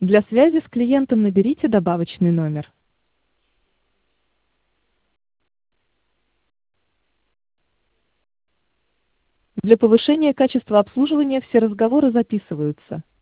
Для связи с клиентом наберите добавочный номер. Для повышения качества обслуживания все разговоры записываются.